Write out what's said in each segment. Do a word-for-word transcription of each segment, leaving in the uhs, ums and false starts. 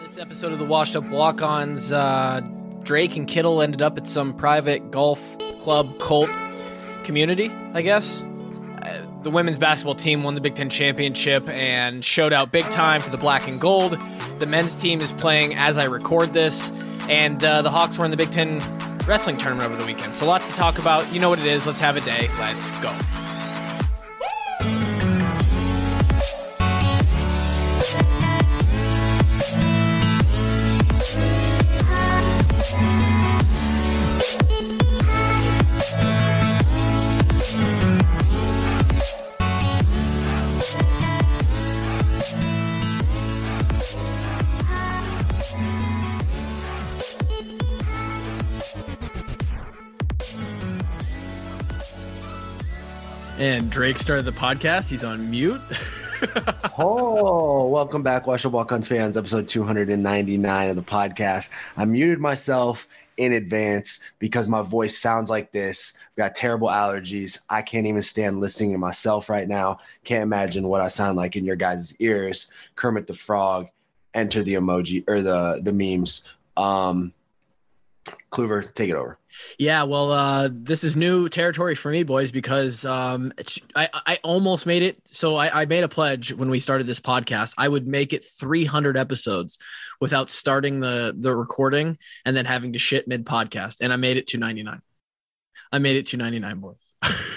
This episode of the Washed Up Walk-Ons, uh, Drake and Kittle ended up at some private golf club cult community, I guess. Uh, the women's basketball team won the Big Ten championship and showed out big time for the black and gold. The men's team is playing as I record this, and uh, the Hawks were in the Big Ten wrestling tournament over the weekend. So lots to talk about. You know what it is. Let's have a day. Let's go. And Drake started the podcast. He's on mute. Oh, welcome back, Washed Up Walk-Ons fans, episode two ninety-nine of the podcast. I muted myself in advance because my voice sounds like this. I've got terrible allergies. I can't even stand listening to myself right now. Can't imagine what I sound like in your guys' ears. Kermit the Frog, enter the emoji or the, the memes. Um, Kluver, take it over. Yeah, well, uh, this is new territory for me, boys, because um, I, I almost made it. So I, I made a pledge when we started this podcast. I would make it three hundred episodes without starting the, the recording and then having to shit mid-podcast. And I made it two ninety-nine. I made it two ninety-nine, boys.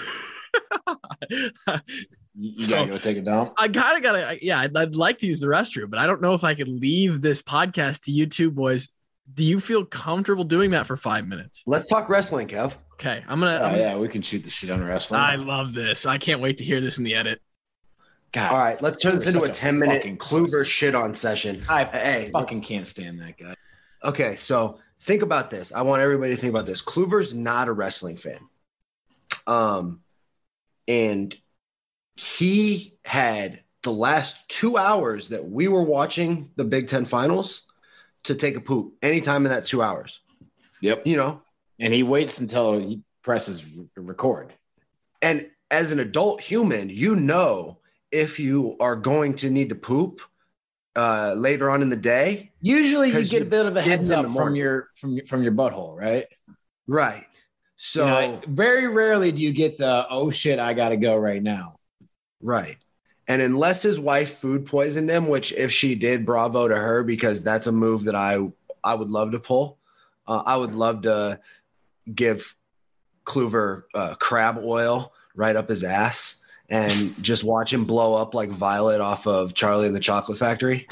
You gotta go take a dump. I gotta, gotta, yeah, I'd, I'd like to use the restroom, but I don't know if I could leave this podcast to you two, boys. Do you feel comfortable doing that for five minutes? Let's talk wrestling, Kev. Okay, I'm gonna. Oh, I'm, yeah, we can shoot the shit on wrestling. I love this. I can't wait to hear this in the edit. God, all right, let's turn this into a ten-minute Kluver shit on session. I hey, fucking can't stand that guy. Okay, so think about this. I want everybody to think about this. Kluver's not a wrestling fan. Um, and he had the last two hours that we were watching the Big Ten Finals to take a poop anytime in that two hours. Yep. You know? And he waits until he presses record. And as an adult human, you know if you are going to need to poop uh, later on in the day. Usually you get you a bit of a heads up from morning. your from your from your butthole, right? Right. So you know, very rarely do you get the oh shit, I gotta go right now. Right. And unless his wife food poisoned him, which if she did, bravo to her, because that's a move that I I would love to pull. Uh, I would love to give Kluver uh, crab oil right up his ass and just watch him blow up like Violet off of Charlie and the Chocolate Factory.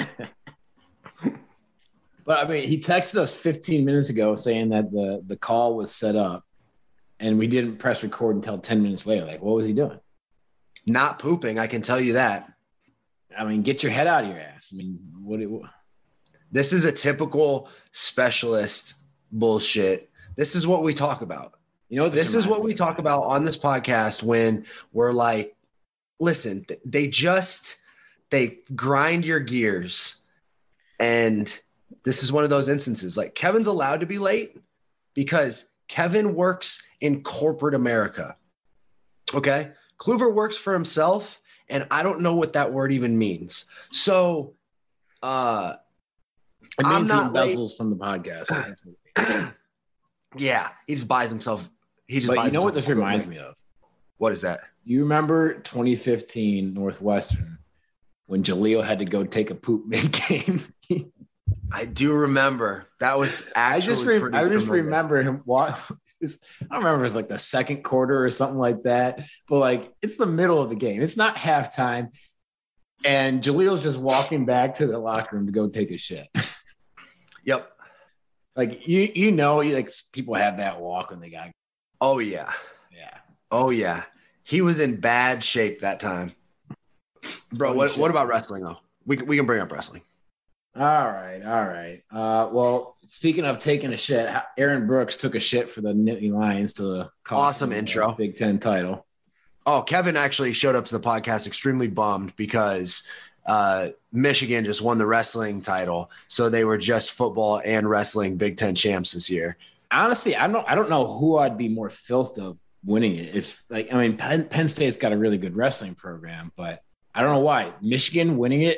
But I mean, he texted us fifteen minutes ago saying that the, the call was set up and we didn't press record until ten minutes later. Like, what was he doing? Not pooping, I can tell you that. I mean, get your head out of your ass. I mean, what? It, what? This is a typical specialist bullshit. This is what we talk about. You know what? This, this is what we talk about on this podcast when we're like, listen, they just, they grind your gears. And this is one of those instances. Like, Kevin's allowed to be late because Kevin works in corporate America. Okay? Kluver works for himself, and I don't know what that word even means. So, uh, it means I'm he not embezzles late. from the podcast. That's what it means. Yeah, he just buys himself. He just. But buys you know what this himself reminds equipment. me of? What is that? You remember twenty fifteen Northwestern when Jaleel had to go take a poop mid-game? I do remember. That was actually I just re- pretty I just memorable. remember him walk. I don't remember if it was like the second quarter or something like that, but like it's the middle of the game. It's not halftime, and Jaleel's just walking back to the locker room to go take a shit. Yep. Like you, you know, like people have that walk when they got. Oh yeah. Yeah. Oh yeah. He was in bad shape that time, bro. Funny What shit. What about wrestling though? We we can bring up wrestling. All right, all right. Uh, well, speaking of taking a shit, Aaron Brooks took a shit for the Nittany Lions to cost Awesome him the intro. Big Ten title. Oh, Kevin actually showed up to the podcast extremely bummed because uh, Michigan just won the wrestling title, so they were just football and wrestling Big Ten champs this year. Honestly, I don't. I don't know who I'd be more filthed of winning it. If like, I mean, Penn, Penn State's got a really good wrestling program, but I don't know why Michigan winning it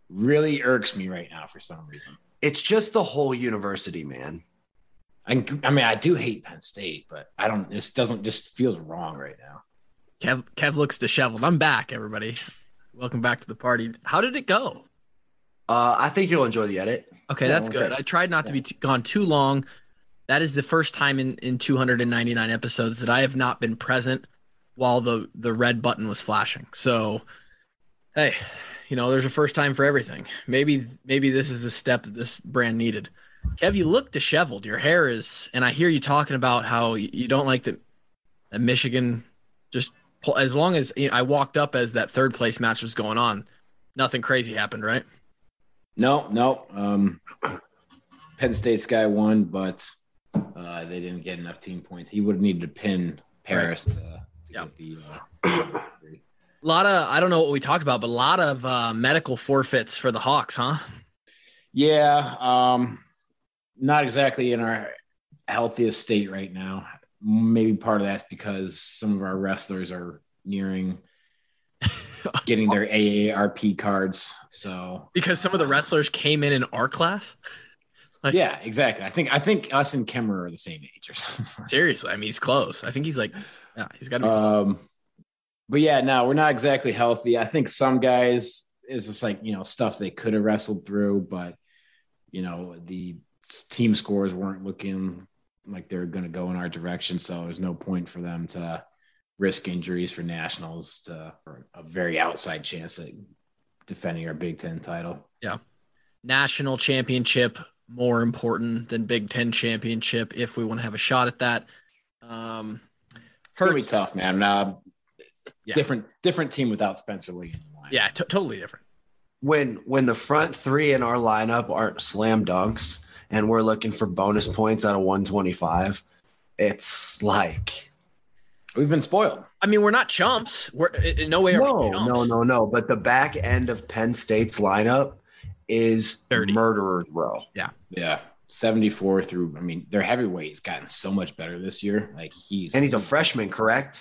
really irks me right now for some reason. It's just the whole university, man. I, I mean, I do hate Penn State, but I don't. This doesn't just feels wrong right now. Kev, Kev looks disheveled. I'm back, everybody. Welcome back to the party. How did it go? Uh, I think you'll enjoy the edit. Okay, that's good. I tried not to be too, gone too long. That is the first time in, in two hundred ninety-nine episodes that I have not been present while the, the red button was flashing. So, hey, you know, there's a first time for everything. Maybe maybe this is the step that this brand needed. Kev, you look disheveled. Your hair is, and I hear you talking about how you don't like that, that Michigan just pull, as long as you know, I walked up as that third place match was going on, nothing crazy happened, right? No, no. Um, Penn State's guy won, but uh, they didn't get enough team points. He would have needed to pin Paris right. to, to yeah. get the uh, a lot of, I don't know what we talked about, but a lot of uh, medical forfeits for the Hawks, huh? Yeah. Um, not exactly in our healthiest state right now. Maybe part of that's because some of our wrestlers are nearing getting their A A R P cards. So because some of the wrestlers came in in our class. Like, yeah, exactly. I think I think us and Kemmer are the same age or something. Seriously, I mean, he's close. I think he's like, yeah, he's got to be. Um, but yeah, no, we're not exactly healthy. I think some guys is just like, you know, stuff they could have wrestled through, but you know, the team scores weren't looking like they're going to go in our direction. So there's no point for them to risk injuries for nationals to for a very outside chance at defending our Big Ten title. Yeah. National championship more important than Big Ten championship if we want to have a shot at that. Um, it's going to be tough, man. Uh, yeah. Different different team without Spencer Lee in the line. Yeah, t- totally different. When when the front three in our lineup aren't slam dunks and we're looking for bonus points out of one twenty-five, it's like we've been spoiled. I mean, we're not chumps. We're in no way. Are no, we chumps. no, no, no. But the back end of Penn State's lineup is dirty. Murderer's row. Yeah, yeah. seventy-four through. I mean, their heavyweight's gotten so much better this year. Like he's and he's a freshman, correct?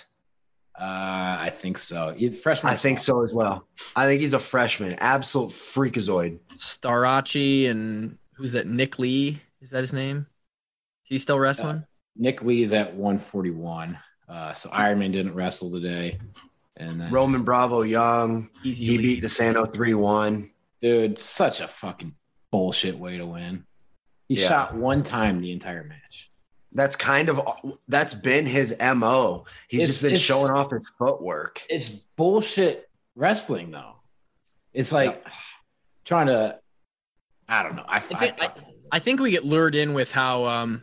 Uh, I think so. He, freshman. I think so as well. I think he's a freshman. Absolute freakazoid. Starachi and who's that? Nick Lee. Is that his name? Is he still wrestling? Uh, Nick Lee's at one forty-one. Uh, so Ironman didn't wrestle today. And then, Roman Bravo Young. Easy he lead. beat DeSanto three one. Dude, such a fucking bullshit way to win. He Yeah. shot one time the entire match. That's kind of that's been his M O. He's It's- just been it's- showing off his footwork. It's bullshit wrestling, though. It's like trying to, I don't know. I, I, think- I- I think we get lured in with how, um,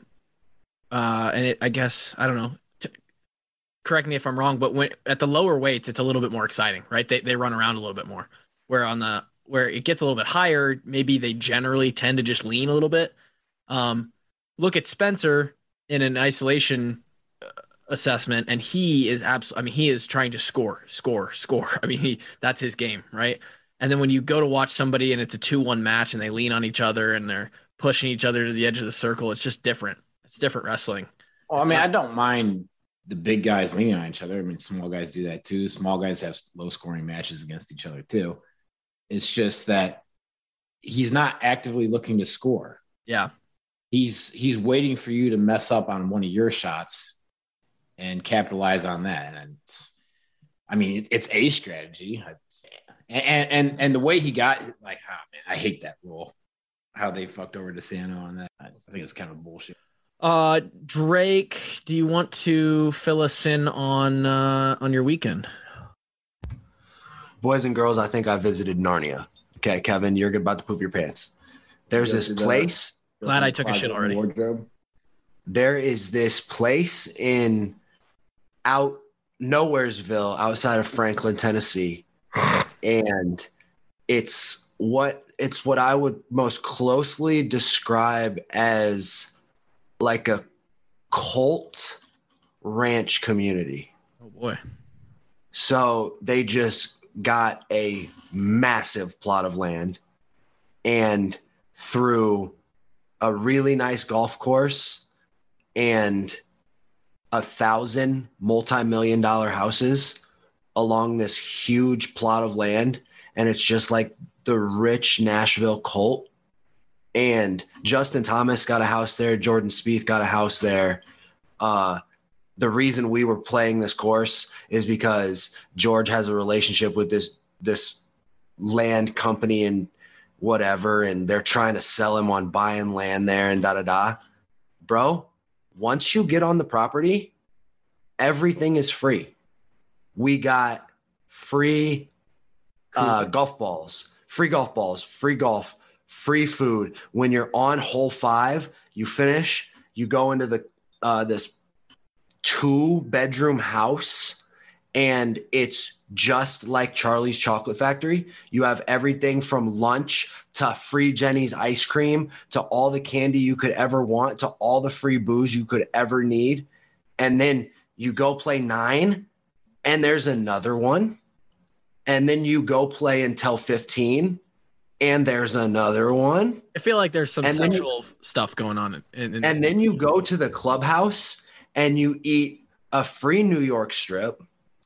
uh, and it, I guess I don't know. T- correct me if I'm wrong, but when at the lower weights, it's a little bit more exciting, right? They they run around a little bit more. Where on the where it gets a little bit higher, maybe they generally tend to just lean a little bit. Um, look at Spencer in an isolation uh, assessment, and he is absolutely. I mean, he is trying to score, score, score. I mean, he that's his game, right? And then when you go to watch somebody and it's a two one match and they lean on each other and they're pushing each other to the edge of the circle, it's just different. It's different wrestling. well, I It's mean, not- I don't mind the big guys leaning on each other. I mean, small guys do that too. Small guys have low scoring matches against each other too. It's just that he's not actively looking to score. Yeah. He's he's waiting for you to mess up on one of your shots and capitalize on that. And it's, I mean, it, it's a strategy. It's, and and and the way he got, like, oh man, I hate that rule. How they fucked over DeSanto on that. I think it's kind of bullshit. Uh, Drake, do you want to fill us in on uh, on your weekend? Boys and girls, I think I visited Narnia. Okay, Kevin, you're about to poop your pants. There's You this go to the- place. Glad I took a shit Closet already. Wardrobe. There is this place in out Nowheresville outside of Franklin, Tennessee. And it's what it's what I would most closely describe as like a cult ranch community. Oh boy. So they just got a massive plot of land, and through a really nice golf course and a thousand multi-million dollar houses along this huge plot of land. And it's just like the rich Nashville Colt, and Justin Thomas got a house there. Jordan Spieth got a house there. Uh, the reason we were playing this course is because George has a relationship with this this land company and whatever, and they're trying to sell him on buying land there and da da da. Bro, once you get on the property, everything is free. We got free uh, golf balls, free golf balls, free golf, free food. When you're on hole five, you finish, you go into the uh, this two bedroom house, and it's just like Charlie's Chocolate Factory. You have everything from lunch to free Jenny's ice cream to all the candy you could ever want to all the free booze you could ever need. And then you go play nine, and there's another one. And then you go play until fifteen, and there's another one. I feel like there's some And then you- sexual stuff going on. In, in, in And this. then you go to the clubhouse and you eat a free New York strip.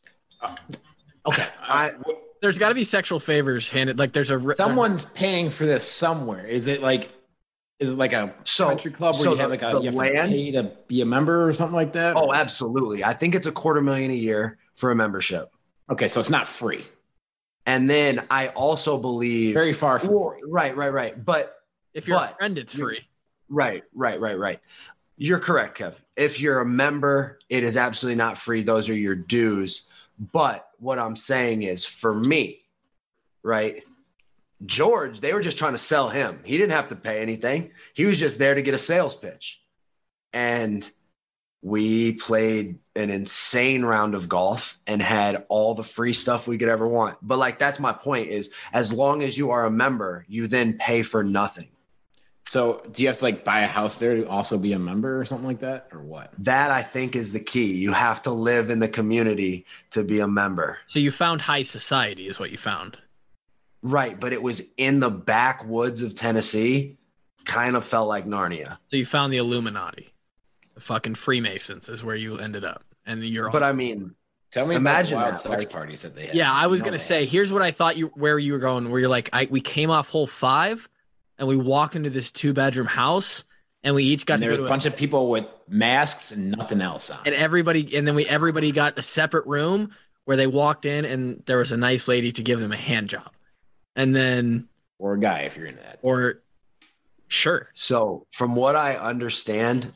Okay. I- There's got to be sexual favors handed. Like there's a Someone's paying for this somewhere. Is it like, is it like a So- country club where so you have the- like a the you have to land- pay to be a member or something like that? Oh, absolutely. I think it's a quarter million a year for a membership. Okay, so it's not free. And then I also believe Very far from Well, free. right, right, right. But if you're a but friend, it's you- free. right, right, right, right. You're correct, Kev. If you're a member, it is absolutely not free. Those are your dues. But what I'm saying is, for me, right, George, they were just trying to sell him. He didn't have to pay anything. He was just there to get a sales pitch. And we played an insane round of golf and had all the free stuff we could ever want. But like, that's my point is, as long as you are a member, you then pay for nothing. So do you have to like buy a house there to also be a member or something like that, or what? That, I think, is the key. You have to live in the community to be a member. So you found high society is what you found. Right. But it was in the backwoods of Tennessee. Kind of felt like Narnia. So you found the Illuminati. The fucking Freemasons is where you ended up. And you're But I mean, Tell me Imagine about the wild that, sex like- parties that they had. Yeah, I was You know gonna they say, had. here's what I thought you where you were going, where you're like, I we came off hole five and we walked into this two bedroom house and we each got And to there go was to a bunch of people with masks and nothing else on. and everybody and then we everybody got a separate room where they walked in and there was a nice lady to give them a hand job. And then Or a guy if you're into that. or sure. so from what I understand,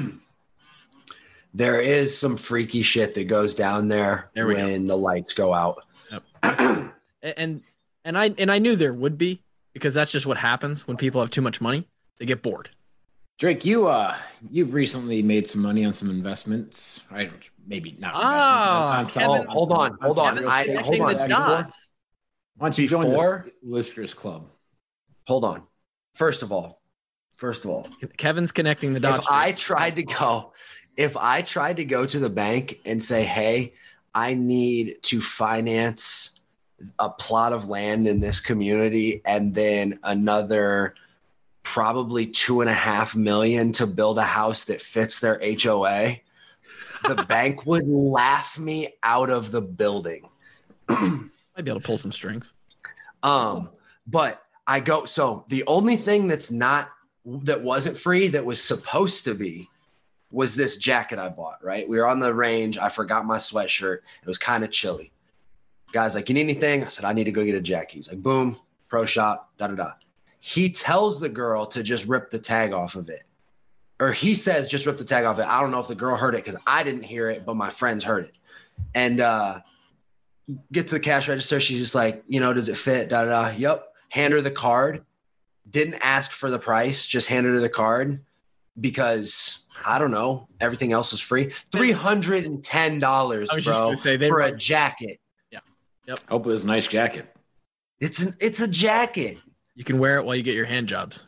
there is some freaky shit that goes down there, There we go. when the lights go out. A- And and I and I knew there would be because that's just what happens when people have too much money. They get bored. Drake, you uh you've recently made some money on some investments. Right? Maybe not Ah, investments. on, Kevin- on Oh, hold on, hold on. real I- estate. hold on. Actually, Before- Why don't you join Before- the Listeners Club? Hold on. First of all, first of all, Kevin's connecting the dots. if I tried to go, if I tried to go to the bank and say, hey, I need to finance a plot of land in this community and then another probably two and a half million to build a house that fits their H O A, the bank would laugh me out of the building. might be able to pull some strings. Um, but I go, so the only thing that's not, that wasn't free, that was supposed to be, was this jacket I bought, right? We were on the range. I forgot my sweatshirt. It was kind of chilly. Guy's like, you need anything? I said, I need to go get a jacket. He's like, boom, pro shop, da da da. He tells the girl to just rip the tag off of it. Or he says, just rip the tag off it. I don't know if the girl heard it because I didn't hear it, but my friends heard it. And uh, get to the cash register. She's just like, you know, does it fit? Da da da. Yep. Hand her the card. Didn't ask for the price. Just handed her the card because I don't know. Everything else was free. three hundred ten dollars, I was just bro, gonna say, they for a were- jacket. Hope it was a nice jacket. It's an, it's a jacket. You can wear it while you get your hand jobs.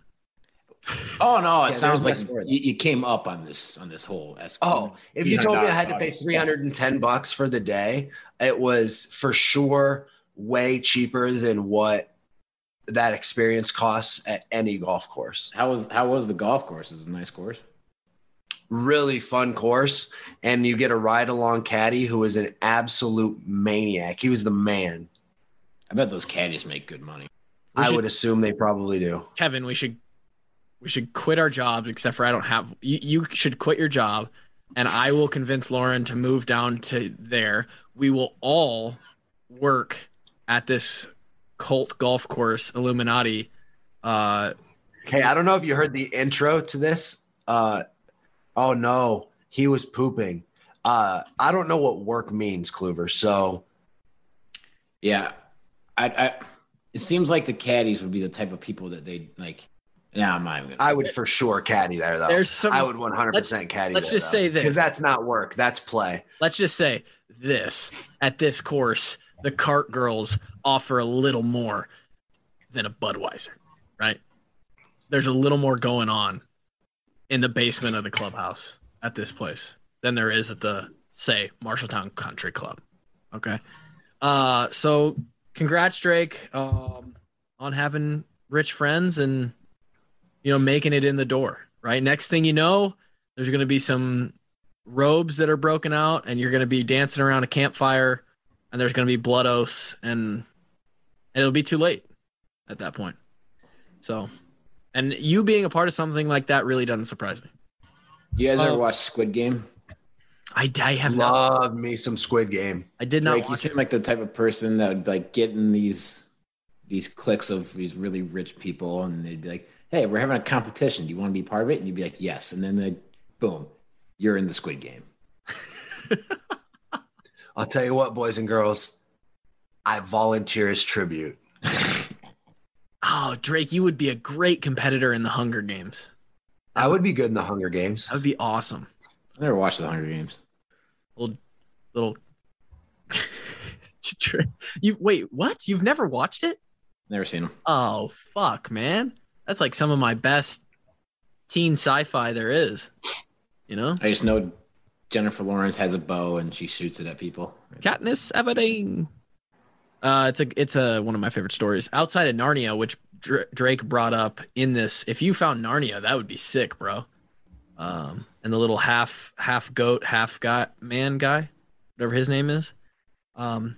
Oh no, it Yeah, sounds there's like less for you, you came up on this on this whole S. Oh, if you told me I had to pay three hundred ten bucks for the day, it was for sure way cheaper than what that experience costs at any golf course. How was how was the golf course? Is it a nice course? Really fun course, and you get a ride along caddy who is an absolute maniac. He was the man. I bet those caddies make good money. I should, would assume they probably do. Kevin, we should we should quit our jobs, except for I don't have you, you should quit your job, and I will convince Lauren to move down to there. We will all work at this cult golf course, Illuminati. Uh, hey, I don't know if you heard the intro to this. Uh, oh no, he was pooping. Uh, I don't know what work means, Kluver. So, yeah, I, I. It seems like the caddies would be the type of people that they like. Nah, I'm not even gonna I would for sure caddy there, though. There's some. I would one hundred percent caddy. Let's there, just though. say this, because that's not work. That's play. Let's just say this: at this course, the cart girls offer a little more than a Budweiser, right? There's a little more going on in the basement of the clubhouse at this place than there is at the, say, Marshalltown Country Club. Okay. Uh, so congrats, Drake, um, on having rich friends and, you know, making it in the door, right? Next thing you know, there's going to be some robes that are broken out and you're going to be dancing around a campfire and there's going to be blood oaths and, and it'll be too late at that point. So, and you being a part of something like that really doesn't surprise me. You guys ever Um, watch Squid Game? I, I have not. Love me some Squid Game. I did not. Like, you watch seem it. like the type of person that would like get in these these cliques of these really rich people, and they'd be like, "Hey, we're having a competition. Do you want to be part of it?" And you'd be like, "Yes." And then they, boom, you're in the Squid Game. I'll tell you what, boys and girls, I volunteer as tribute. Oh, Drake, you would be a great competitor in the Hunger Games. I would be good in the Hunger Games. That would be awesome. I never watched the Hunger Games. Little, little. You wait, what? You've never watched it? Never seen them. Oh fuck, man, that's like some of my best teen sci-fi there is. You know, I just know Jennifer Lawrence has a bow and she shoots it at people. Katniss Everdeen. Uh, it's a it's a one of my favorite stories outside of Narnia, which Dr- Drake brought up in this. If you found Narnia, that would be sick, bro. Um, and the little half half goat, half guy man guy, whatever his name is. Um,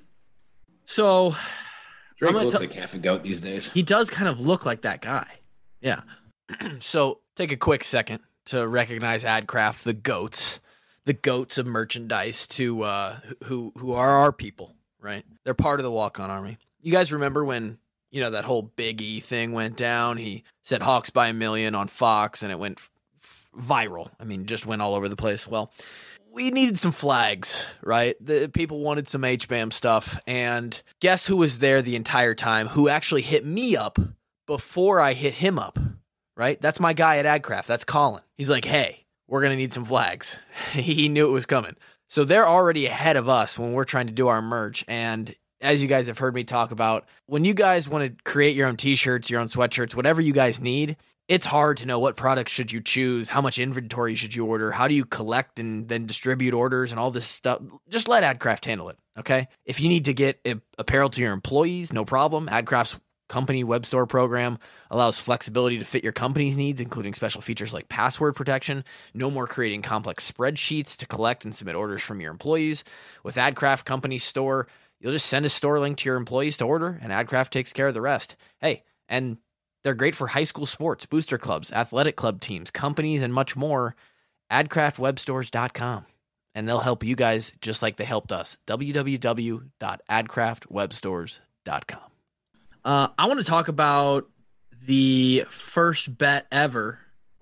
so Drake I'm looks t- like half a goat these days. he does kind of look like that guy. Yeah. So take a quick second to recognize AdCraft, the goats, the goats of merchandise, to uh, who who are our people. Right, they're part of the Walk-On Army. You guys remember when, you know, that whole Big E thing went down? He said Hawks by a million on Fox, and it went f- viral. I mean, just went all over the place. Well, we needed some flags, right? The people wanted some H B A M stuff, and guess who was there the entire time? Who actually hit me up before I hit him up? Right, that's my guy at AdCraft. That's Colin. He's like, "Hey, we're gonna need some flags." He knew it was coming. So they're already ahead of us when we're trying to do our merch. And as you guys have heard me talk about, when you guys want to create your own t-shirts, your own sweatshirts, whatever you guys need, it's hard to know what products should you choose, how much inventory should you order, how do you collect and then distribute orders and all this stuff. Just let AdCraft handle it, okay? If you need to get apparel to your employees, no problem. AdCraft's company web store program allows flexibility to fit your company's needs, including special features like password protection. No more creating complex spreadsheets to collect and submit orders from your employees. With AdCraft Company Store, you'll just send a store link to your employees to order, and AdCraft takes care of the rest. Hey, and they're great for high school sports, booster clubs, athletic club teams, companies, and much more. ad craft web stores dot com. And they'll help you guys just like they helped us. w w w dot ad craft web stores dot com. Uh, I want to talk about the first bet ever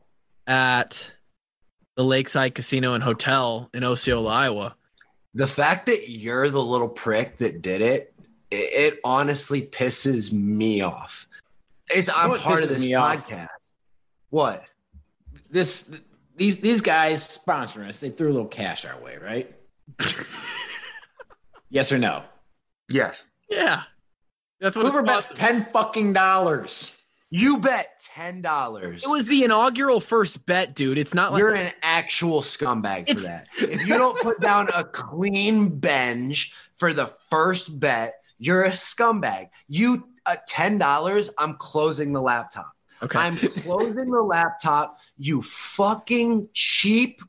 at the Lakeside Casino and Hotel in Osceola, Iowa. The fact that you're the little prick that did it, it, it honestly pisses me off. It's, I'm what part of pisses this me off? podcast. What? This these these guys sponsoring us, they threw a little cash our way, right? Yes or no? Yes. Yeah. That's what Kluver it's bets ten fucking dollars. You bet ten dollars. It was the inaugural first bet, dude. It's not like You're an actual scumbag for It's- that. If you don't put down a clean bench for the first bet, you're a scumbag. You uh, ten dollars, I'm closing the laptop. okay. I'm closing the laptop, you fucking cheap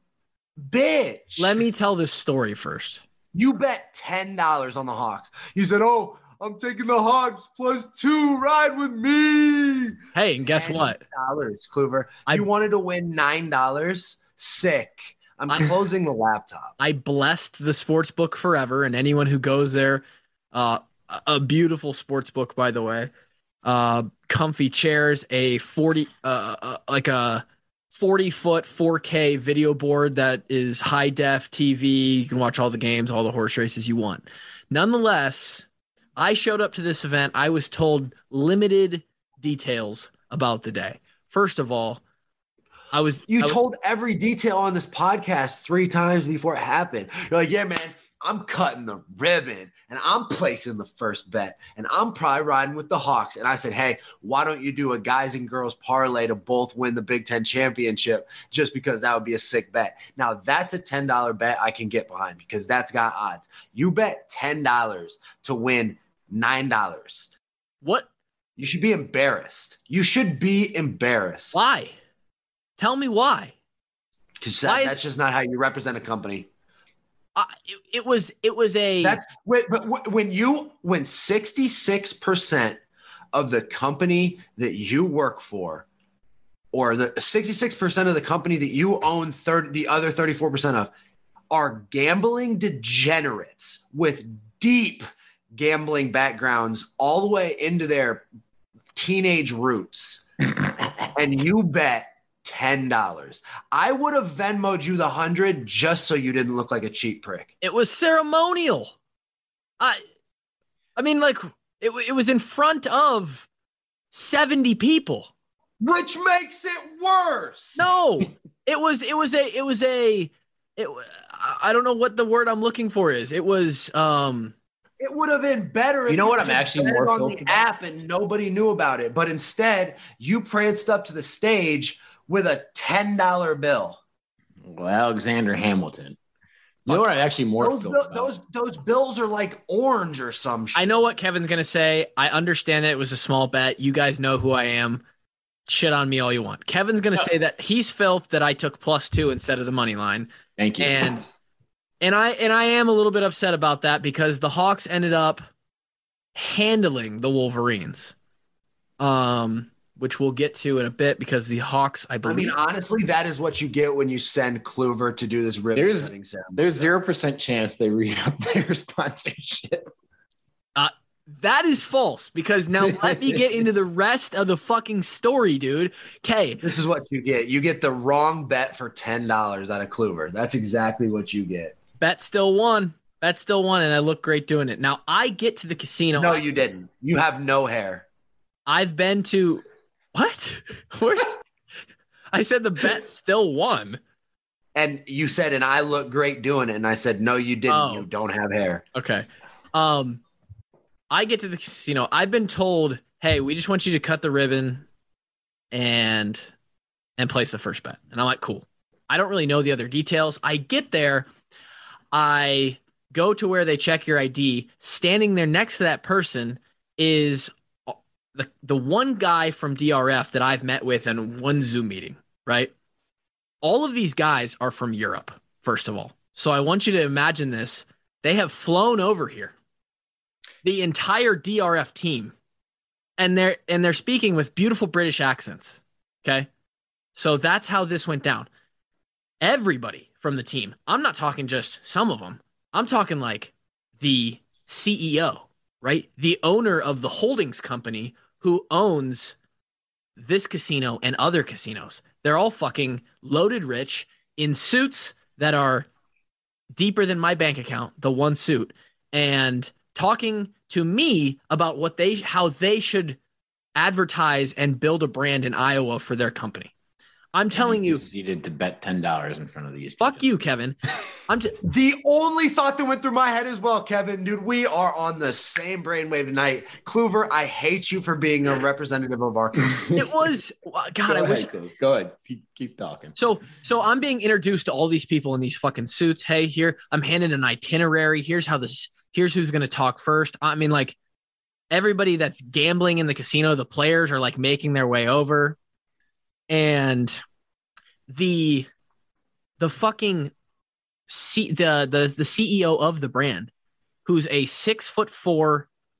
bitch. Let me tell this story first. You bet ten dollars on the Hawks. You said, oh, I'm taking the Hawks plus two. Ride with me. Hey, and guess what? Dollars, Kluver. I- You wanted to win nine dollars. Sick. I'm I- closing the laptop. I blessed the sports book forever, and anyone who goes there, uh, a beautiful sports book, by the way. Uh, comfy chairs, a forty, uh, uh, like a forty foot four K video board that is high def T V. You can watch all the games, all the horse races you want. Nonetheless, I showed up to this event. I was told limited details about the day. First of all, I was You I was, told every detail on this podcast three times before it happened. You're like, yeah, man, I'm cutting the ribbon and I'm placing the first bet and I'm probably riding with the Hawks. And I said, hey, why don't you do a guys and girls parlay to both win the Big Ten championship just because that would be a sick bet. Now, that's a ten dollar bet I can get behind because that's got odds. You bet ten dollars to win nine dollars. what? You should be embarrassed. You should be embarrassed Why? Tell me why. because Why that, is- that's just not how you represent a company. Uh, it, it was it was a That's when, but when you when sixty-six percent of the company that you work for, or the sixty-six percent of the company that you own, third the other thirty-four percent of, are gambling degenerates with deep gambling backgrounds all the way into their teenage roots, and you bet ten dollars. I would have Venmoed you the hundred just so you didn't look like a cheap prick. it was ceremonial. I I mean, like it it was in front of seventy people. Which makes it worse. No, it was it was a it was a it, I don't know what the word I'm looking for is. It was um It would have been better if You know what you I'm just actually said it more on filthy the about? app and nobody knew about it. But instead, you pranced up to the stage with a ten dollar bill. Well, Alexander Hamilton. You know what I'm actually more Those, filled bill- about? those those bills are like orange or some shit. I know what Kevin's gonna say. I understand that it was a small bet. You guys know who I am. Shit on me all you want. Kevin's gonna say that he's filth that I took plus two instead of the money line. Thank you. And and I and I am a little bit upset about that because the Hawks ended up handling the Wolverines. Um, which we'll get to in a bit because the Hawks, I I believe. mean, honestly, that is what you get when you send Kluver to do this ribbon There's- cutting ceremony. There's zero percent chance they re up their sponsorship. That is false because now let me get into the rest of the fucking story, dude. Okay. This is what you get. You get the wrong bet for ten dollars out of Kluver. That's exactly what you get. Bet still won. Bet still won, and I look great doing it. Now I get to the casino. No, I- you didn't. You have no hair. I've been to what? Where's I said the bet still won. And you said, and I look great doing it. And I said, no, you didn't. Oh. You don't have hair. Okay. Um I get to the casino. I've been told, hey, we just want you to cut the ribbon and and place the first bet. And I'm like, cool. I don't really know the other details. I get there. I go to where they check your I D. Standing there next to that person is the, the one guy from D R F that I've met with in one Zoom meeting, right? All of these guys are from Europe, first of all. So I want you to imagine this. They have flown over here. The entire D R F team. And they're and they're speaking with beautiful British accents. Okay? So that's how this went down. Everybody from the team. I'm not talking just some of them. I'm talking like the C E O, right? The owner of the holdings company who owns this casino and other casinos. They're all fucking loaded rich in suits that are deeper than my bank account, the one suit, and talking to me about what they how they should advertise and build a brand in Iowa for their company. I'm telling you, proceeded to bet ten dollars in front of these. fuck judges. you, Kevin. I'm just The only thought that went through my head as well, Kevin, dude, we are on the same brainwave tonight. Kluver, I hate you for being a representative of our community. it was God, Go I wish ahead, Chris. Go ahead. Keep, keep talking. So, so I'm being introduced to all these people in these fucking suits. Hey, here I'm handed an itinerary. Here's how this. Here's who's going to talk first. I mean, like everybody that's gambling in the casino, the players are like making their way over, and the the fucking C, the the the C E O of the brand, who's a six foot four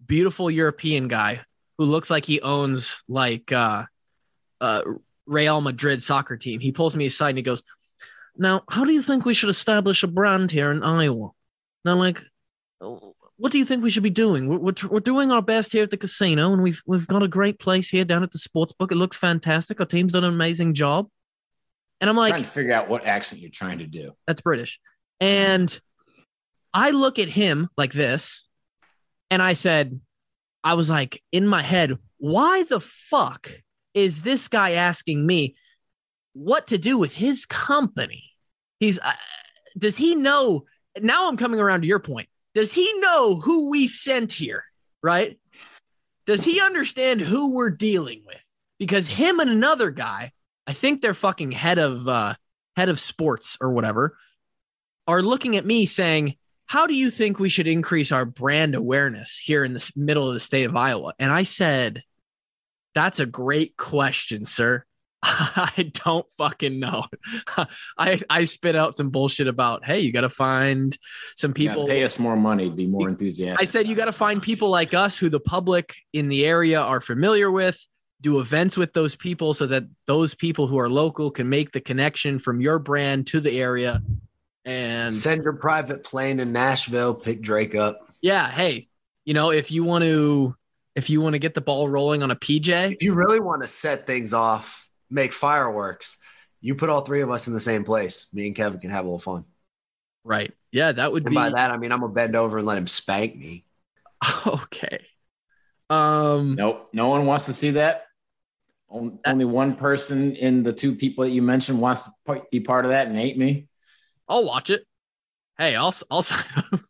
beautiful European guy who looks like he owns like uh, uh, Real Madrid soccer team. He pulls me aside and he goes, "Now, how do you think we should establish a brand here in Iowa? Now, like, what do you think we should be doing? We're, we're, we're doing our best here at the casino, and we've we've got a great place here down at the sports book. It looks fantastic. Our team's done an amazing job." And I'm like, trying to figure out what accent you're trying to do. That's British. And I look at him like this, and I said, I was like, in my head, why the fuck is this guy asking me what to do with his company? He's, uh, does he know? Now I'm coming around to your point. Does he know who we sent here? Right? Does he understand who we're dealing with? Because him and another guy, I think they're fucking head of uh, head of sports or whatever, are looking at me saying, how do you think we should increase our brand awareness here in the middle of the state of Iowa? And I said, that's a great question, sir. I don't fucking know. I I spit out some bullshit about, hey, you got to find some people. Pay us more money, be more enthusiastic. I said, you got to find people like us who the public in the area are familiar with, do events with those people so that those people who are local can make the connection from your brand to the area. And send your private plane to Nashville, pick Drake up. Yeah. Hey, you know, if you want to, if you want to get the ball rolling on a P J, if you really want to set things off, make fireworks, you put all three of us in the same place. Me and Kevin can have a little fun. Right. Yeah, that would and be. By that, I mean, I'm going to bend over and let him spank me. Okay. Um. Nope. No one wants to see that. Only one person in the two people that you mentioned wants to be part of that and hate me. I'll watch it. Hey, I'll I'll sign up.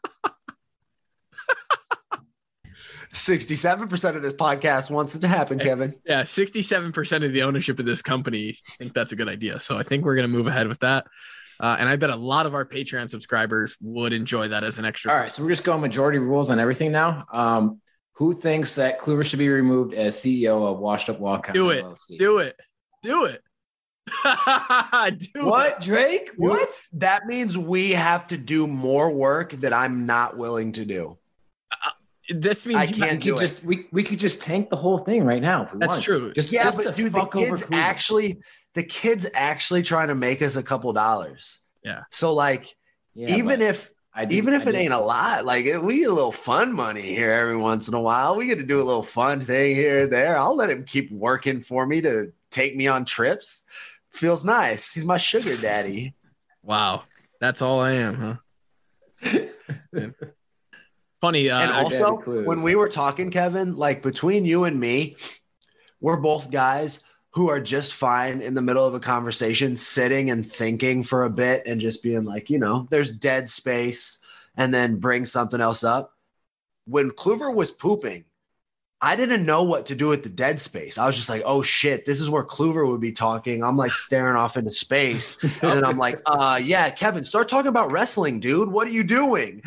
sixty-seven percent of this podcast wants it to happen, Kevin. Yeah, sixty-seven percent of the ownership of this company think that's a good idea. So I think we're going to move ahead with that. Uh, and I bet a lot of our Patreon subscribers would enjoy that as an extra. All right, so we're just going majority rules on everything now. Um, who thinks that Kluver should be removed as C E O of Washed Up Walk? Do it. Do it. Do it. do what, it. Drake? What? That means we have to do more work that I'm not willing to do. Uh, this means I can't do just, it. We, we could just tank the whole thing right now. If we That's want. true. Just, yeah, just but dude, the kids actually, the kids actually trying to make us a couple dollars. Yeah. So like, yeah, even if do, even if I it do. ain't a lot, like we get a little fun money here every once in a while. We get to do a little fun thing here and there. I'll let him keep working for me to take me on trips. Feels nice. He's my sugar daddy. Wow. That's all I am, huh? Funny. Uh, and also, when we were talking, Kevin, like between you and me, we're both guys who are just fine in the middle of a conversation, sitting and thinking for a bit and just being like, you know, there's dead space and then bring something else up. When Kluver was pooping, I didn't know what to do with the dead space. I was just like, oh shit, this is where Kluver would be talking. I'm like staring off into space. And then I'm like, uh, yeah, Kevin, start talking about wrestling, dude. What are you doing?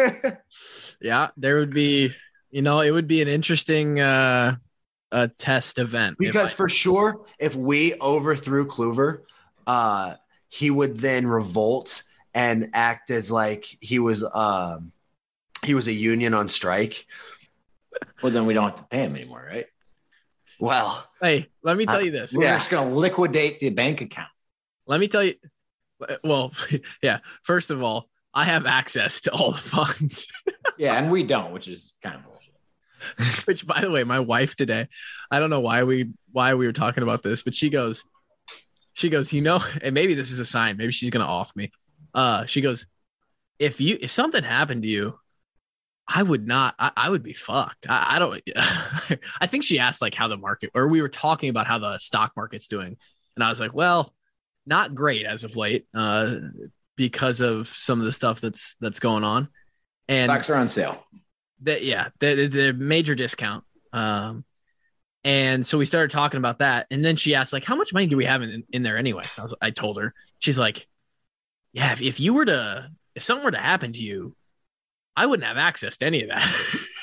Yeah, there would be, you know, it would be an interesting uh, a test event. Because for sure, if we overthrew Kluver, uh, he would then revolt and act as like he was um, he was a union on strike. Well, then we don't have to pay him anymore, right? Well, hey, let me tell you this. We're yeah. just going to liquidate the bank account. Let me tell you. Well, yeah. First of all, I have access to all the funds. Yeah, and we don't, which is kind of bullshit. Which, by the way, my wife today, I don't know why we why we were talking about this, but she goes, she goes, you know, and maybe this is a sign. Maybe she's gonna off me. Uh, she goes, if you if something happened to you, I would not. I, I would be fucked. I, I don't. I think she asked like how the market, or we were talking about how the stock market's doing, and I was like, well, not great as of late, uh, because of some of the stuff that's that's going on. And stocks are on sale. That yeah, the, the major discount. Um, and so we started talking about that, and then she asked like, how much money do we have in, in there anyway? I, was, I told her. She's like, yeah, if, if you were to, if something were to happen to you, I wouldn't have access to any of that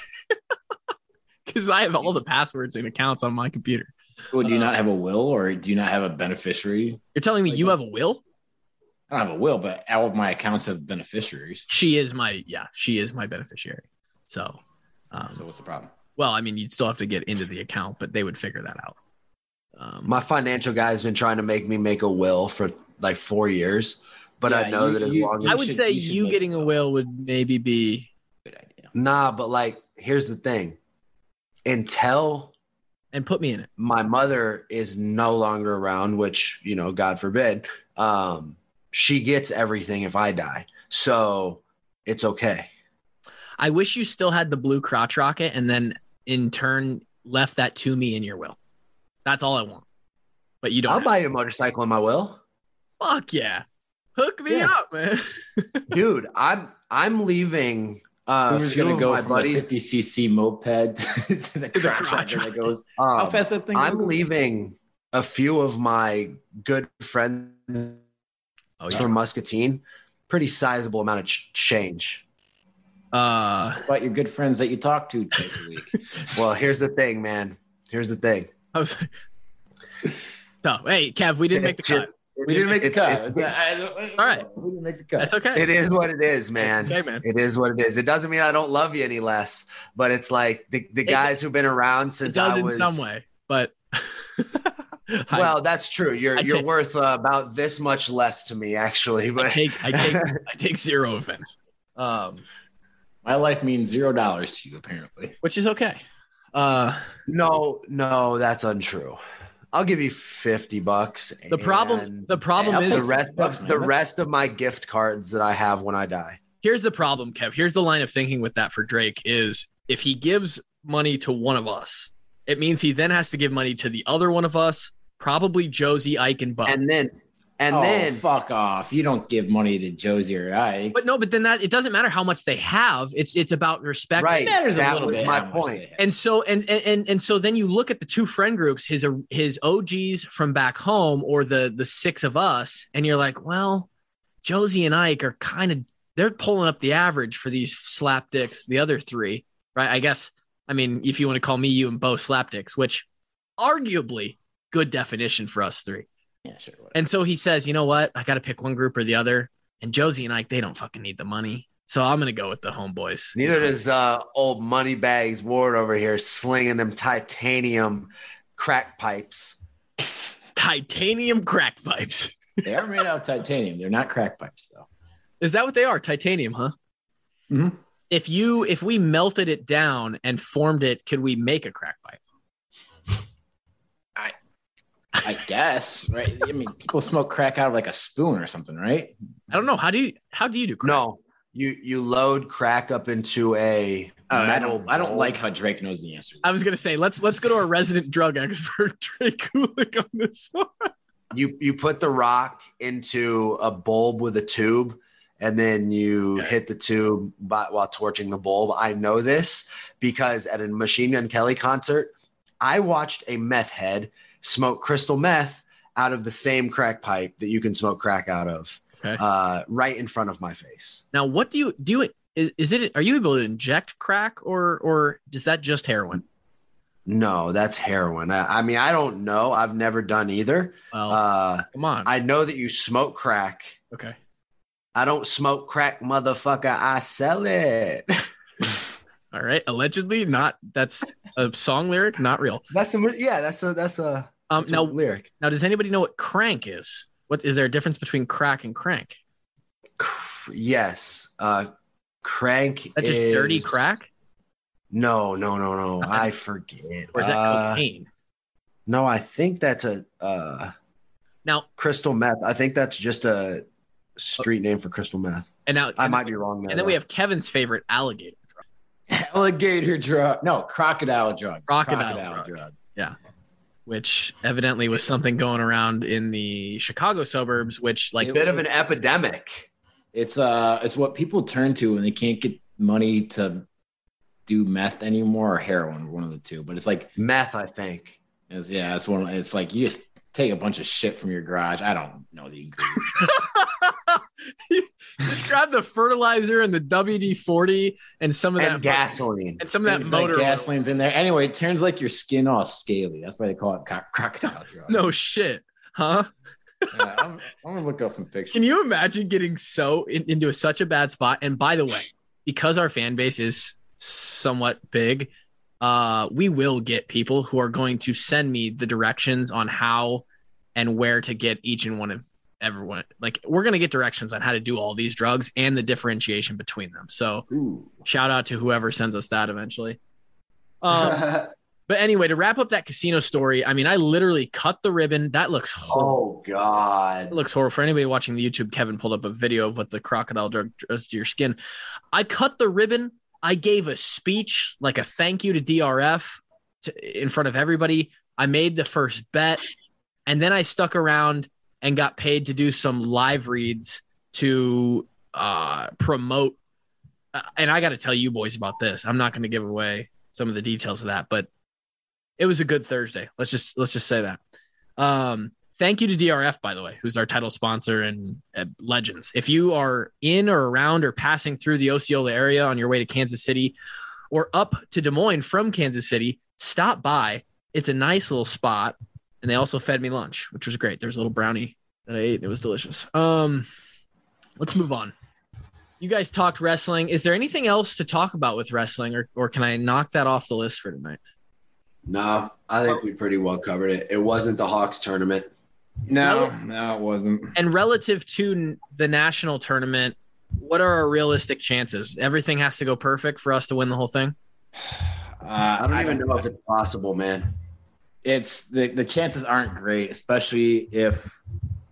because I have all the passwords and accounts on my computer. Well, do you uh, not have a will, or do you not have a beneficiary? You're telling me like you that? have a will? I don't have a will, but all of my accounts have beneficiaries. She is my, yeah, she is my beneficiary. So Um, so what's the problem? Well, I mean, you'd still have to get into the account, but they would figure that out. Um, My financial guy has been trying to make me make a will for like four years, but Yeah, I know you- that as you- long you I as would should- say you should you make getting it a up. will would maybe be Good idea. nah, but like here's the thing. Until and put me in it. my mother is no longer around, which, you know, God forbid, um, she gets everything if I die. So it's okay. I wish you still had the blue crotch rocket and then in turn left that to me in your will. That's all I want. But you don't. I'll have buy you a motorcycle in my will. it. Fuck yeah. Hook me Yeah. up, man. Dude, I'm I'm leaving uh So a we're just few gonna of go my from the buddies. fifty c c moped to the the crotch crotch rocket that goes. um, How fast that thing? I'm goes? leaving a few of my good friends Oh from Muscatine. Pretty sizable amount of ch- change. Uh, About your good friends that you talk to twice a week. Well, here's the thing, man. Here's the thing. I was. So hey, Kev, we didn't make the cut. We didn't make the It's- cut. it's- All right. We didn't make the cut. That's okay. It is what it is, man. Okay, man. It is what it is. It doesn't mean I don't love you any less, but it's like the, the guys who've been around It since does I in was. some way, but I- Well, that's true. You're I you're take- worth uh, about this much less to me, actually. I But take I take I take zero offense. Um, My life means zero dollars to you, apparently. which is okay. Uh, no, no, that's untrue. I'll give you fifty bucks. the problem and the problem I'll is the rest bucks, of man. the rest of my gift cards that I have when I die. here's the problem, Kev. Here's the line of thinking with that for Drake is if he gives money to one of us, it means he then has to give money to the other one of us, probably Josie, Ike, and Bub. And then and oh, then fuck off. You don't give money to Josie or Ike. But no, but then that it doesn't matter how much they have. It's it's about respect. Right. It matters a that little was bit. my how much point. they have. And so and and and so then you look at the two friend groups, his his O Gs from back home or the the six of us, and you're like, well, Josie and Ike are kind of they're pulling up the average for these slapdicks, the other three, right? I guess I mean if you want to call me, you, and Bo slapdicks, which arguably good definition for us three. Yeah, sure. Whatever. And so he says, you know what? I got to pick one group or the other. And Josie and Ike, they don't fucking need the money. So I'm going to go with the homeboys. neither does uh, old Moneybags Ward over here slinging them titanium crack pipes. Titanium crack pipes. They are made out of titanium. They're not crack pipes, though. Is that what they are? Titanium, huh? Mhm. If you if we melted it down and formed it, could we make a crack pipe? I guess, right? I mean, people smoke crack out of like a spoon or something, right? I don't know. How do you how do you do crack? No, you you load crack up into a Uh, I metal don't. I don't bowl. like how Drake knows the answer. I was gonna say let's let's go to our resident drug expert Drake Kulik on this one. You you put the rock into a bulb with a tube, and then you Okay. hit the tube by, while torching the bulb. I know this because at a Machine Gun Kelly concert, I watched a meth head smoke crystal meth out of the same crack pipe that you can smoke crack out of, Okay. uh, right in front of my face. Now, what do you do? It is, is it? Are you able to inject crack, or or is that just heroin? No, that's heroin. I, I mean, I don't know. I've never done either. Well, Uh, come on. I know that you smoke crack. okay. I don't smoke crack, motherfucker. I sell it. All right. Allegedly, not. That's a song lyric, not real. That's a yeah. That's a that's a, Um. that's a Now, lyric. now, does anybody know what crank is? What is there a difference between crack and crank? Cr- Yes. Uh, crank. Is that just is, dirty crack, No, no, no, no. Nothing. I forget. or is that Uh, cocaine? No, I think that's a uh, Now, crystal meth. I think that's just a street name for crystal meth. and now, I and, might be wrong there. and then we though. have Kevin's favorite alligator drug. Alligator drug. No, crocodile drug. Crocodile drug. Which evidently was something going around in the Chicago suburbs, which like a bit of an It's- epidemic. It's uh, it's what people turn to when they can't get money to do meth anymore or heroin, one of the two. But it's like, Meth, I think. it's, yeah, it's one. It's like you just take a bunch of shit from your garage. I don't know the ingredients. just grab the fertilizer and the W D forty and some of And that gasoline. and some of that It's motor like oil. gasoline's in there. Anyway, it turns like your skin all scaly. That's why they call it co- crocodile drug. No shit, huh? Yeah, I'm, I'm gonna look up some pictures. Can you imagine getting so in, into a, such a bad spot? And by the way, because our fan base is somewhat big, uh, we will get people who are going to send me the directions on how and where to get each and one of everyone. Like, we're going to get directions on how to do all these drugs and the differentiation between them. So Ooh. Shout out to whoever sends us that eventually. Um, but anyway, to wrap up that casino story, I mean, I literally cut the ribbon. That looks horrible. Oh, God. It looks horrible. For anybody watching the YouTube, Kevin pulled up a video of what the crocodile drug does to your skin. I cut the ribbon. I gave a speech, like a thank you to D R F to, in front of everybody. I made the first bet, and then I stuck around and got paid to do some live reads to uh, promote. Uh, and I got to tell you boys about this. I'm not going to give away some of the details of that, but it was a good Thursday. Let's just let's just say that. Um, thank you to D R F, by the way, who's our title sponsor and uh, Legends. If you are in or around or passing through the Osceola area on your way to Kansas City or up to Des Moines from Kansas City, stop by. It's a nice little spot. And they also fed me lunch, which was great. There's a little brownie that I ate. And it was delicious. Um, let's move on. You guys talked wrestling. Is there anything else to talk about with wrestling, or, or can I knock that off the list for tonight? No, I think we pretty well covered it. It wasn't the Hawks tournament. No, no, it wasn't. And relative to the national tournament, what are our realistic chances? Everything has to go perfect for us to win the whole thing? Uh, I don't I even don't know if it's possible, man. It's the, the chances aren't great, especially if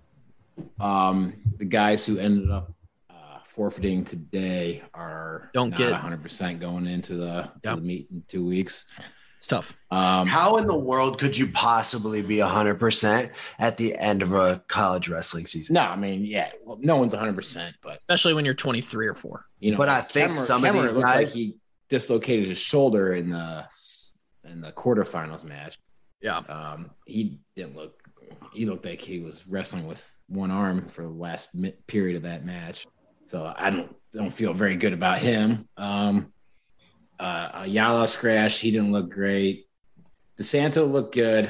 um, the guys who ended up uh, forfeiting today are Don't not get one hundred percent going into the, to Yep. the meet in two weeks. It's tough. Um, How in the world could you possibly be one hundred percent at the end of a college wrestling season? no, I mean, yeah, well, no one's one hundred percent, but Especially when you're twenty-three or four. you know, But I think Kemmer- some of Kemmer these looked guys- like he dislocated his shoulder in the in the quarterfinals match. Yeah. Um, he didn't look. He looked like he was wrestling with one arm for the last mi- period of that match. So I don't don't feel very good about him. Um, uh, Ayala scratched. He didn't look great. DeSanto looked good.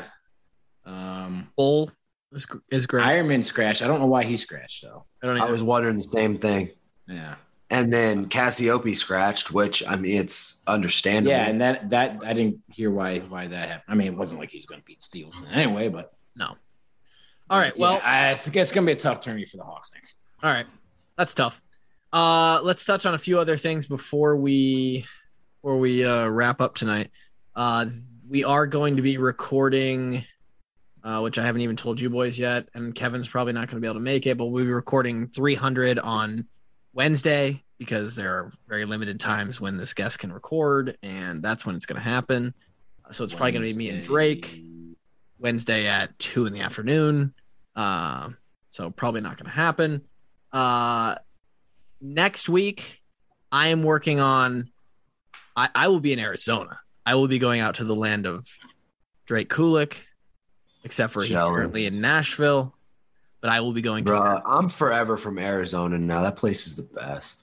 Um, Bull is, is great. Ironman scratched. I don't know why he scratched though. I don't I either. was wondering the same thing. Yeah. And then Cassiope scratched, which, I mean, it's understandable. Yeah, and that that I didn't hear why why that happened. I mean, it wasn't like he was going to beat Stevenson anyway, but No. All right. yeah, Well, I, it's, it's going to be a tough tourney for the Hawks. Nick. all right. That's tough. Uh, let's touch on a few other things before we before we uh, wrap up tonight. Uh, we are going to be recording, uh, which I haven't even told you boys yet, and Kevin's probably not going to be able to make it, but we'll be recording three hundred on Wednesday because there are very limited times when this guest can record, and that's when it's going to happen. So it's probably going to be me and Drake Wednesday at two in the afternoon. Uh, so probably not going to happen. Uh, next week, I am working on. I, I will be in Arizona. I will be going out to the land of Drake Kulik, except for he's Jealous. currently in Nashville. But I will be going to. Bro, I'm forever from Arizona now. That place is the best.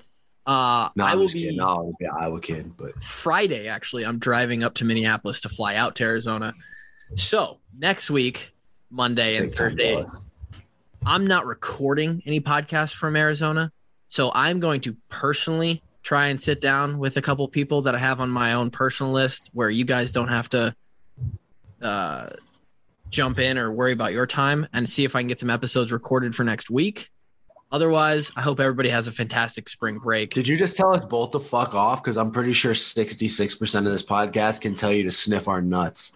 Uh, No, I I'm will just be kidding. No, I'll be an Iowa kid, but Friday. Actually, I'm driving up to Minneapolis to fly out to Arizona. So next week, Monday and Big time Thursday, jealous. I'm not recording any podcasts from Arizona. So I'm going to personally try and sit down with a couple people that I have on my own personal list where you guys don't have to uh, jump in or worry about your time, and see if I can get some episodes recorded for next week. Otherwise, I hope everybody has a fantastic spring break. Did you just tell us both to fuck off? Because I'm pretty sure sixty-six percent of this podcast can tell you to sniff our nuts.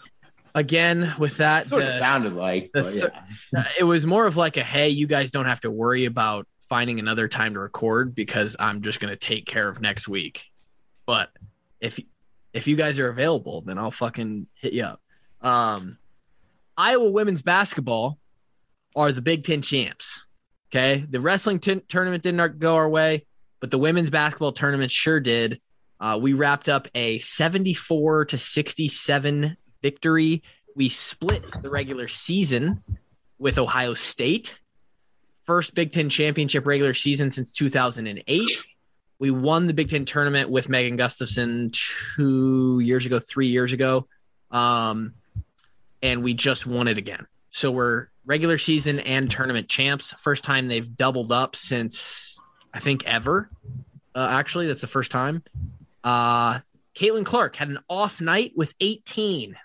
Again, with that, That's what it the- sounded like. the But th- yeah. it was more of like a, hey, you guys don't have to worry about finding another time to record because I'm just going to take care of next week. But if if you guys are available, then I'll fucking hit you up. Um, Iowa women's basketball are the Big Ten champs. Okay, the wrestling t- tournament didn't go our way, but the women's basketball tournament sure did. Uh, we wrapped up a seventy-four to sixty-seven victory. We split the regular season with Ohio State. First Big Ten championship regular season since two thousand eight. We won the Big Ten tournament with Megan Gustafson two years ago, three years ago. Um, and we just won it again. So we're regular season and tournament champs. First time they've doubled up since, I think, ever. Uh, actually, that's the first time. Uh, Caitlin Clark had an off night with eighteen.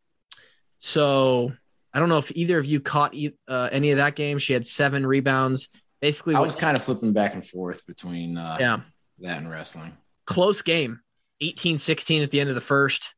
So I don't know if either of you caught uh, any of that game. She had seven rebounds. Basically, I was kind of flipping back and forth between uh, yeah. that and wrestling. Close game, eighteen sixteen at the end of the first,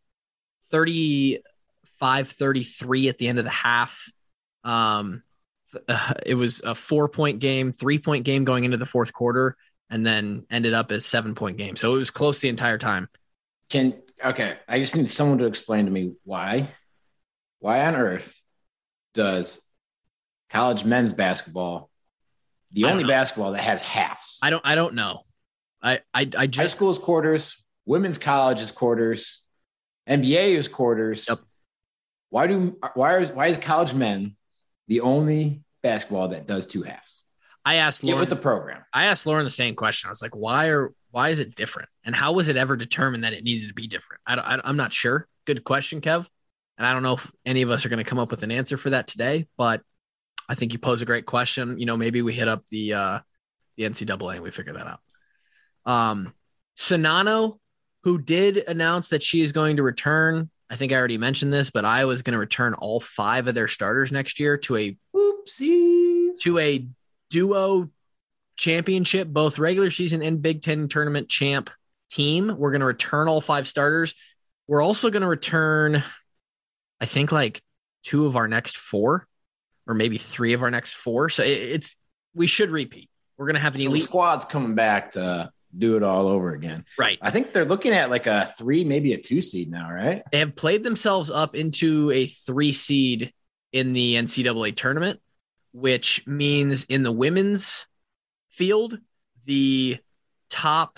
thirty-five thirty-three at the end of the half. Um, uh, it was a four-point game, three-point game going into the fourth quarter, and then ended up as seven-point game. So it was close the entire time. Can okay, I just need someone to explain to me why, why on earth does college men's basketball, the only basketball that has halves? I don't, I don't know. I, I, I just high school is quarters, women's college is quarters, N B A is quarters. Yep. Why do why is why is college men the only basketball that does two halves? I asked Lauren Get with the program. I asked Lauren the same question. I was like, why are why is it different? And how was it ever determined that it needed to be different? I, I, I'm not sure. Good question, Kev. And I don't know if any of us are going to come up with an answer for that today, but I think you pose a great question. You know, maybe we hit up the uh, the N C double A and we figure that out. Um, Sonano, who did announce that she is going to return. I think I already mentioned this, but Iowa is going to return all five of their starters next year to a oopsies to a duo championship, both regular season and Big Ten tournament champ team. We're going to return all five starters. We're also going to return, I think, like two of our next four, or maybe three of our next four. So it, it's we should repeat. We're going to have an so elite the squad's coming back to do it all over again. Right. I think they're looking at like a three, maybe a two seed now, right? They have played themselves up into a three seed in the N C double A tournament, which means in the women's field, the top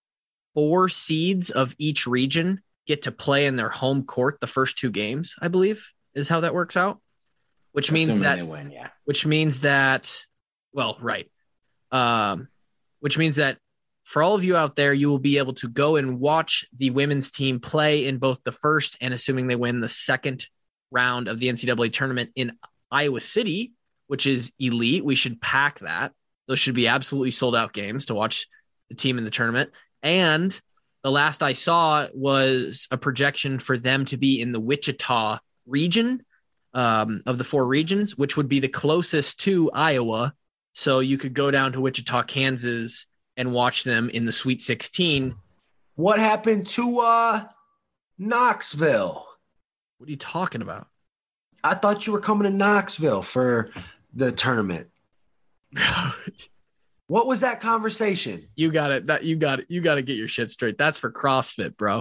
four seeds of each region get to play in their home court the first two games, I believe, is how that works out. Which means Assuming that they win, yeah. Which means that, well, right. Um, which means that for all of you out there, you will be able to go and watch the women's team play in both the first and, assuming they win, the second round of the N C double A tournament in Iowa City, which is elite. We should pack that. Those should be absolutely sold out games to watch the team in the tournament. And the last I saw was a projection for them to be in the Wichita region um, of the four regions, which would be the closest to Iowa. So you could go down to Wichita, Kansas, and watch them in the Sweet sixteen. What happened to uh, Knoxville? What are you talking about? I thought you were coming to Knoxville for the tournament. What was that conversation? You got it. That you got it. You got to get your shit straight. That's for CrossFit, bro.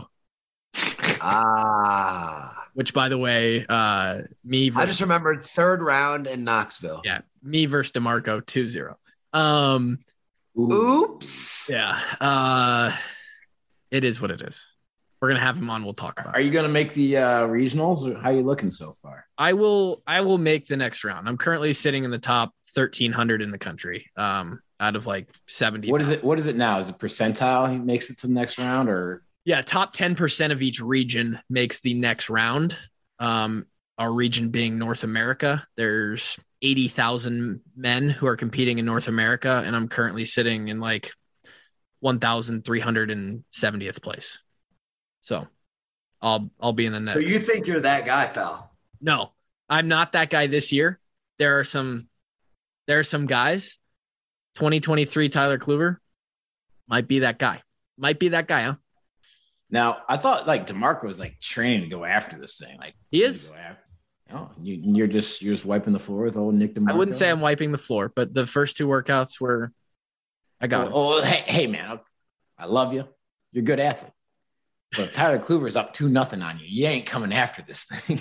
Ah. Which, by the way, uh, me. Versus, I just remembered third round in Knoxville. Yeah, me versus DeMarco two zero. Um, Oops. Yeah. Uh, it is what it is. We're gonna have him on. We'll talk about. Are you gonna make the uh, regionals? Or how are you looking so far? I will. I will make the next round. I'm currently sitting in the top thirteen hundred in the country. Um, out of like seventy. What is it? What is it now? Is it percentile? He makes it to the next round, or yeah, top ten percent of each region makes the next round. Um, our region being North America, there's eighty thousand men who are competing in North America, and I'm currently sitting in like one thousand three hundred seventieth place. So I'll I'll be in the net. So you think you're that guy, pal? No, I'm not that guy this year. There are some there are some guys. twenty twenty-three Tyler Kluber might be that guy. Might be that guy, huh? Now, I thought like DeMarco was like training to go after this thing. Like he is. Oh, you, you're just you're just wiping the floor with old Nick DeMarco. I wouldn't say I'm wiping the floor, but the first two workouts were. I got oh, it. Oh, hey, hey, man, I love you. You're a good athlete. But if Tyler Kluver's up two nothing on you, you ain't coming after this thing.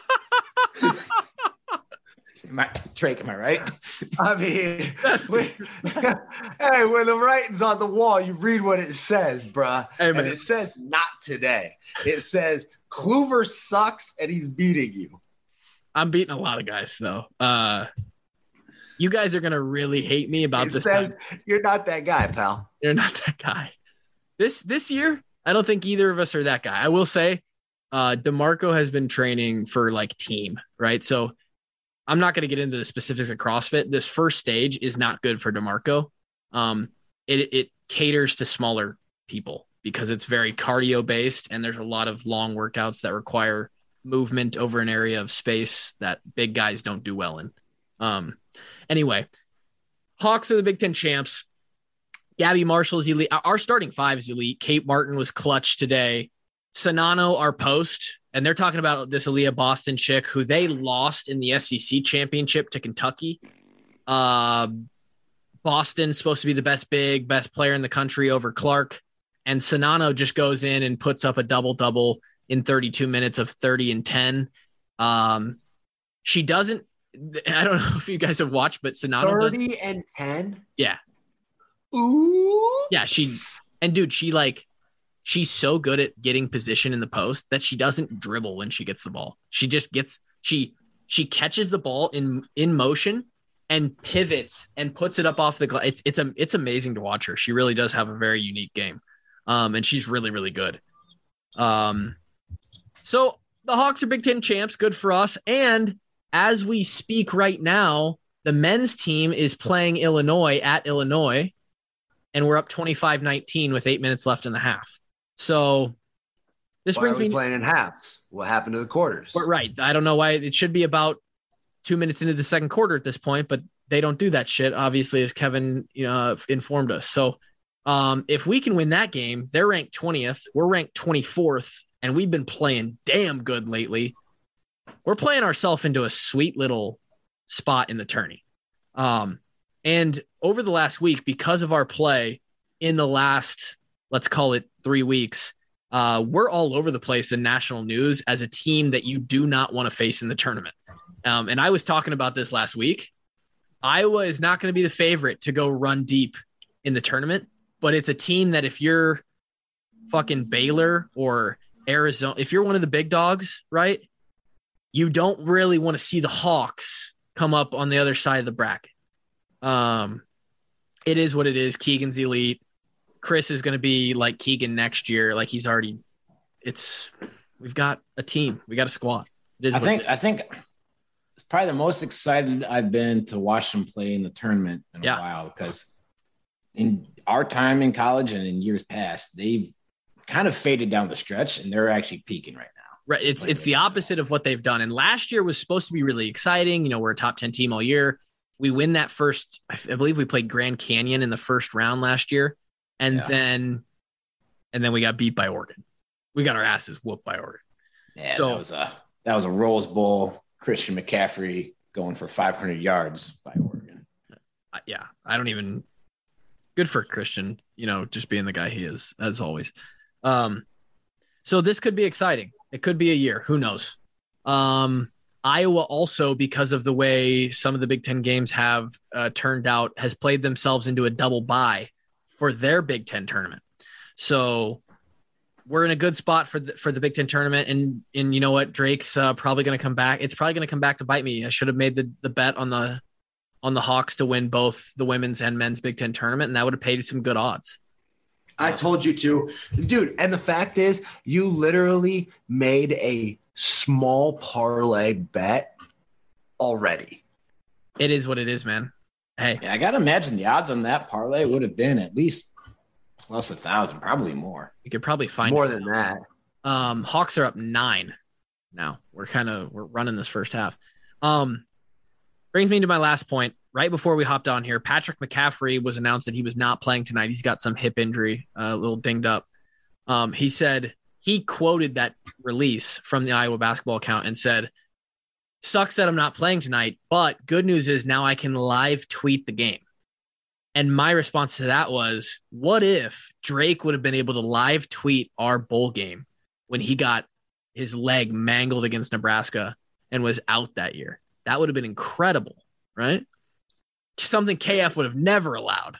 Am I, Drake, am I right? I mean, when, hey, when the writing's on the wall, you read what it says, bruh. Hey, and it says not today. It says Kluver sucks and he's beating you. I'm beating a lot of guys, though. Uh, you guys are going to really hate me about it this. Says time. You're not that guy, pal. You're not that guy. This this year, I don't think either of us are that guy. I will say uh, DeMarco has been training for like team, right? So I'm not going to get into the specifics of CrossFit. This first stage is not good for DeMarco. Um, it, it caters to smaller people because it's very cardio based and there's a lot of long workouts that require movement over an area of space that big guys don't do well in. Um, anyway, Hawks are the Big Ten champs. Gabby Marshall is elite. Our starting five is elite. Kate Martin was clutch today. Sonano, our post, and they're talking about this Aaliyah Boston chick who they lost in the S E C championship to Kentucky. Uh, Boston's supposed to be the best big, best player in the country over Clark. And Sonano just goes in and puts up a double-double in thirty-two minutes of thirty and ten. Um, she doesn't, I don't know if you guys have watched, but Sonano thirty does, and ten? Yeah. Ooh. Yeah, she, and dude, she like, she's so good at getting position in the post that she doesn't dribble when she gets the ball. She just gets, she, she catches the ball in, in motion and pivots and puts it up off the glass. It's, it's, a, it's amazing to watch her. She really does have a very unique game. Um, and she's really, really good. Um, so the Hawks are Big Ten champs. Good for us. And as we speak right now, the men's team is playing Illinois at Illinois, and we're up twenty-five nineteen with eight minutes left in the half. So this Why brings are we me playing in halves? What happened to the quarters? right. I don't know why it should be about two minutes into the second quarter at this point, but they don't do that shit, obviously, as Kevin you know, informed us. So um, if we can win that game, they're ranked twentieth. We're ranked twenty-fourth, and we've been playing damn good lately. We're playing ourselves into a sweet little spot in the tourney. Um, and over the last week, because of our play in the last, let's call it three weeks, uh, we're all over the place in national news as a team that you do not want to face in the tournament. Um, and I was talking about this last week. Iowa is not going to be the favorite to go run deep in the tournament, but it's a team that if you're fucking Baylor or Arizona, if you're one of the big dogs, right, you don't really want to see the Hawks come up on the other side of the bracket. Um, it is what it is. Keegan's elite. Chris is going to be like Keegan next year. Like he's already, it's, we've got a team. We got a squad. It is I what think, it is. I think it's probably the most excited I've been to watch them play in the tournament in a Yeah. while, because in our time in college and in years past, they've kind of faded down the stretch and they're actually peaking right now. Right. It's it's the opposite of what they've done. And last year was supposed to be really exciting. You know, we're a top ten team all year. We win that first, I believe we played Grand Canyon in the first round last year. And Yeah. then, and then we got beat by Oregon. We got our asses whooped by Oregon. Yeah, So- that was a that was a Rose Bowl. Christian McCaffrey going for five hundred yards by Oregon. Uh, yeah. I don't even, good for Christian, you know, just being the guy he is, as always. Um, so this could be exciting. It could be a year. Who knows? Um, Iowa also, because of the way some of the Big Ten games have uh, turned out, has played themselves into a double bye for their Big Ten tournament. So we're in a good spot for the, for the Big Ten tournament. And, and you know what? Drake's uh, probably going to come back. It's probably going to come back to bite me. I should have made the, the bet on the, on the Hawks to win both the women's and men's Big Ten tournament. And that would have paid some good odds. I told you to. Dude, and the fact is, you literally made a small parlay bet already. It is what it is, man. Hey, Yeah, I gotta imagine the odds on that parlay would have been at least plus a thousand, probably more. you could probably find More it. than that. Um, Hawks are up nine now. We're kind of we're running this first half. Um, brings me to my last point. Right before we hopped on here, Patrick McCaffrey was announced that he was not playing tonight. He's got some hip injury, uh, a little dinged up. Um, he said he quoted that release from the Iowa basketball account and said, "Sucks that I'm not playing tonight, but good news is now I can live tweet the game." And my response to that was, what if Drake would have been able to live tweet our bowl game when he got his leg mangled against Nebraska and was out that year? That would have been incredible, right? Something K F would have never allowed.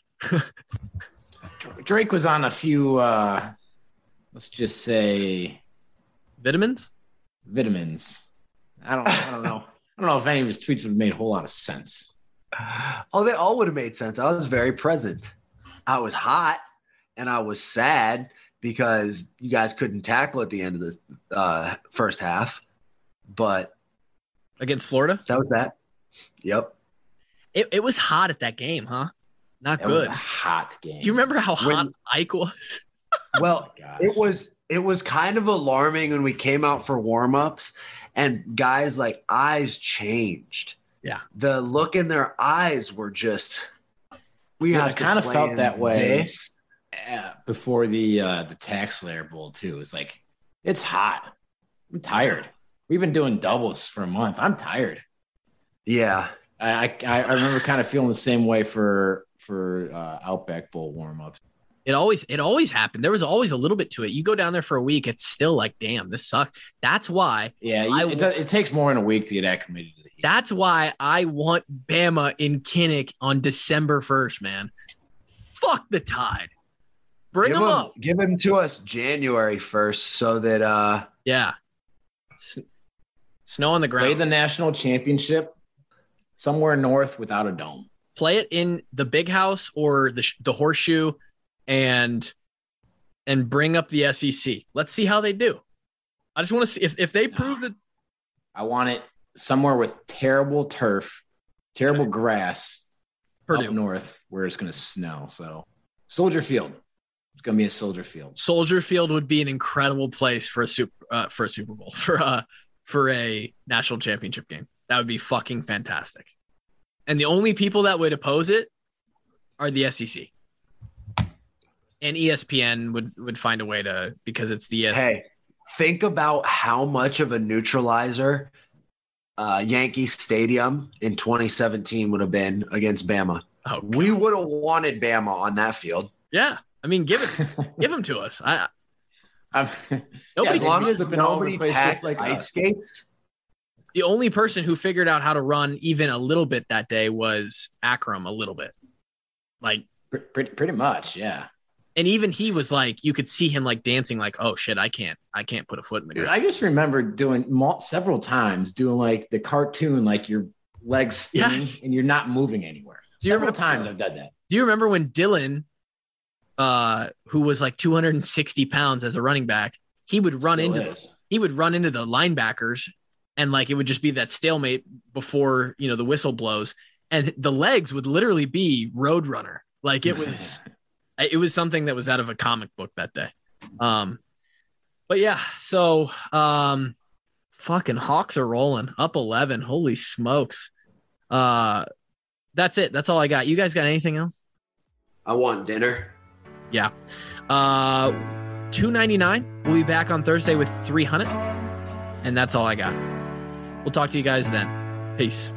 Drake was on a few, uh, let's just say, Vitamins? vitamins. I don't, I don't know. I don't know if any of his tweets would have made a whole lot of sense. Oh, they all would have made sense. I was very present. I was hot and I was sad because you guys couldn't tackle at the end of the uh, first half. But Against Florida? that was that. Yep. It, it was hot at that game, huh? Not That was good. a hot game. Do you remember how hot When- Ike was? Well, Gosh. it was it was kind of alarming when we came out for warm-ups and guys like eyes changed. Yeah. The look in their eyes were just we Dude, have I to kind of play felt in that way this. uh, before the uh, the Tax Slayer Bowl too. It's like it's hot. I'm tired. We've been doing doubles for a month. I'm tired. Yeah. I I, I remember kind of feeling the same way for for uh, Outback Bowl warm-ups. It always it always happened. There was always a little bit to it. You go down there for a week, it's still like, damn, this sucks. That's why. Yeah, you, I, it, does, it takes more than a week to get acclimated to the heat. That's why I want Bama in Kinnick on December first, man. Fuck the Tide. Bring give them them, up. give them to us January first so that uh Yeah. S- Snow on the ground. Play the national championship somewhere north without a dome. Play it in the Big House or the the Horseshoe, and and bring up the S E C. Let's see how they do. I just want to see if, if they prove that. I want it somewhere with terrible turf, terrible Okay. grass Purdue. up north where it's going to snow. So Soldier Field. It's going to be a Soldier Field. Soldier Field would be an incredible place for a super uh, for a Super Bowl for uh for a national championship game. That would be fucking fantastic. And the only people that would oppose it are the S E C. And E S P N would would find a way to, because it's the E S P N. hey, think about how much of a neutralizer uh, Yankee Stadium in twenty seventeen would have been against Bama. Oh, We would have wanted Bama on that field. yeah. I mean, give it, give them to us. I I'm, nobody. As long as slipping all over nobody the place packed just like ice us. skates. the only person who figured out how to run even a little bit that day was Akram. A little bit, like, Pretty, pretty much, yeah. and even he was like, you could see him like dancing, like, oh shit, I can't, I can't put a foot in the Dude, ground. I just remember doing mul- several times doing like the cartoon, like your legs spinning Yes. and you're not moving anywhere. Do you Several remember- times I've done that. Do you remember when Dylan, uh, who was like two hundred sixty pounds as a running back, he would run Still into is. he would run into the linebackers, and like it would just be that stalemate before, you know, the whistle blows, and the legs would literally be Roadrunner. Like it was, it was something that was out of a comic book that day. Um, but yeah, so um, fucking Hawks are rolling up eleven. Holy smokes! Uh, that's it. That's all I got. You guys got anything else? I want dinner. Yeah. Uh, two ninety-nine. We'll be back on Thursday with three hundred. And that's all I got. We'll talk to you guys then. Peace.